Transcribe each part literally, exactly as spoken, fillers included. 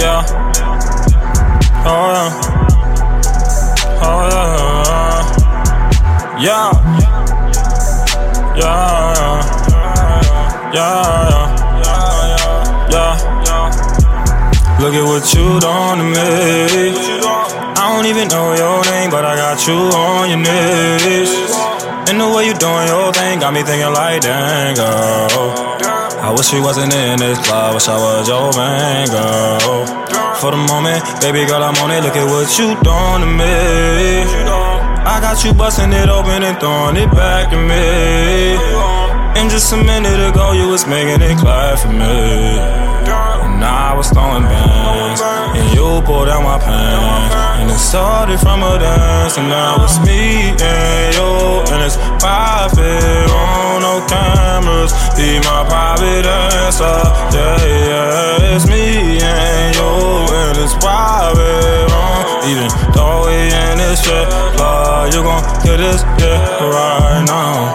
yeah. Oh yeah, oh yeah, yeah, yeah, yeah, yeah, yeah. Look at what you done to me. I don't even know your name, but I got you on your knees. And the way you doing your thing got me thinking like, dang, girl, I wish we wasn't in this club, wish I was your man, girl. For the moment, baby girl, I'm on it, look at what you doing to me. I got you busting it open and throwing it back to me. And just a minute ago, you was making it clear for me. And I was throwing bands, and you pulled out my pants. And it started from a dance, and now it's me and you. And it's private, on no cameras. Be my private dancer, yeah, yeah. It's me and you, and it's private, on. Even though we in this shit, but you gon' get this, yeah, right now.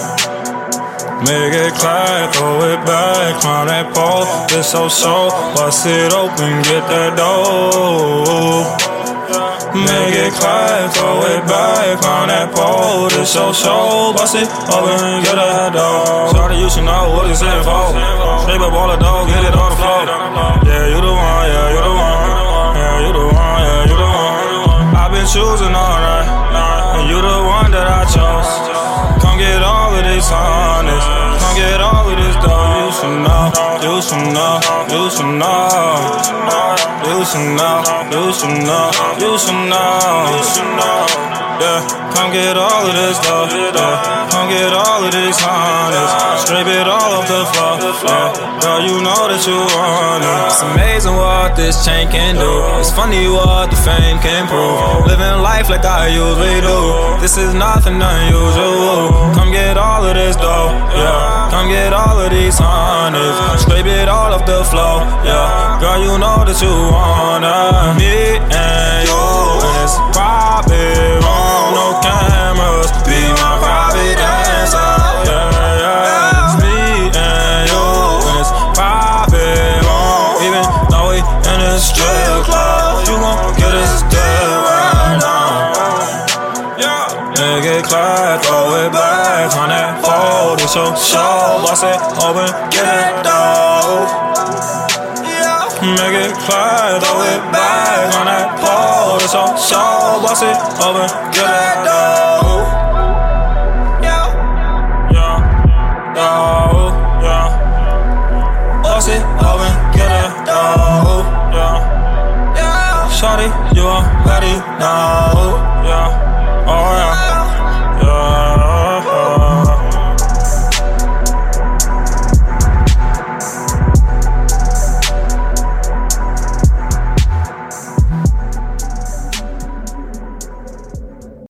Make it clear, throw it back, climb that pole. It's so so, bust it open, get that dough. Make it clear, throw it back, climb that pole. It's so so, bust it open, get that dough. Sorry, you should know what it's in for. Shape up all the dough, get it on the floor. Yeah, you the one, yeah, you the one. Yeah, you the one, yeah, you the one. I've been choosing all right, and you the one that I chose. Come get all of this honest. Come get all of this dough. You should know, you should know, you should know. You should know, you should know, you should know. Yeah, come get all of this dough. Yeah, come get all of this honest. Scrape it all off the floor. Yeah, girl, you know that you want it. It's amazing what this chain can do. It's funny what the fame can prove. Living life like I usually do. This is nothing unusual. Come get all of this dough, yeah. Come get all of these honest. Scrape it all off the floor, yeah. Girl, you know that you want it. Me and you, and it's private, on no cameras. Be my private dancer, yeah, yeah. It's me and you, and it's private, on. Even though we in a strip club, you gon' get this deal right now. Make it clear, throw it back on that fold. It's your show, bust it open, get it dough. Make it clear, throw it back on that fold. It's your show, bust it open, get it dough. Yeah, yeah, yeah. Bust it open, get it dough. Yeah, yeah. Shawty, you already know. Yeah.